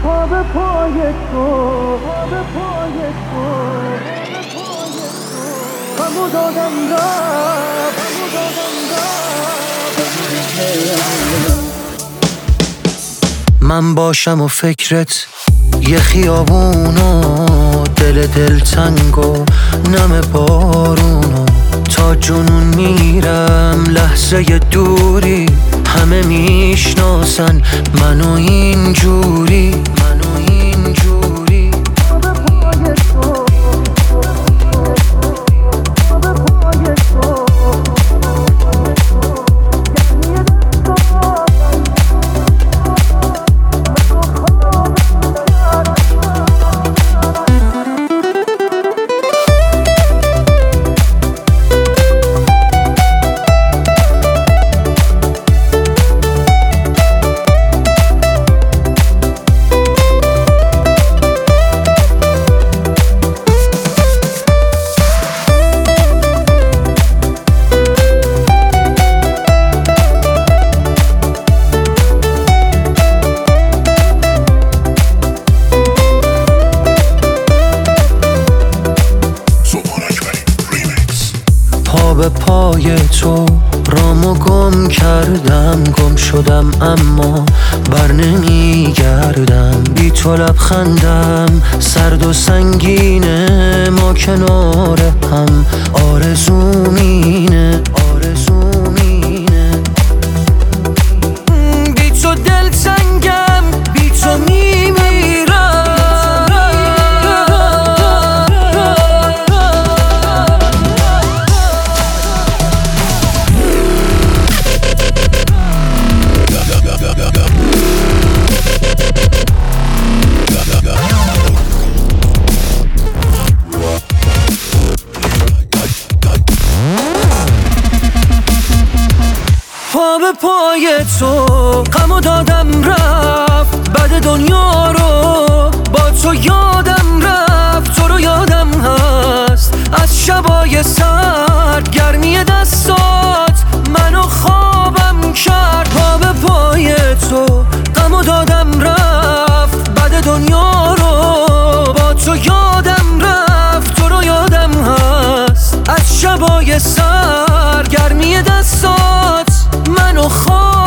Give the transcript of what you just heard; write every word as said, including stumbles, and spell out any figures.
پا به پای تو، پا به پای تو، همو دادم رفت، همو دادم رفت. من باشم و فکرت یه خیابونو، دل دل تنگ و نم بارونو، تا جنون میرم لحظه دوری، همه میشناسن منو اینجوری، منو اینجوری. پا به پای تو رامو گم کردم، گم شدم اما بر نمیگردم، بی تو لبخندم سرد و سنگینه، ما کنار هم آرزومینه، آرزومینه. بی تو دل تنگم، بی تو میمیرم. پا به پای تو غمو دادم رفت، بعد دنیا رو با تو یادم رفت، تو رو یادم هست از شبای سرد، گرمی دستات منو خوابم کرد. پا به پای تو غمو دادم رفت، بعد دنیا رو با تو یادم رفت، تو رو یادم هست از شبای سرد، گرمی دستات منو خواب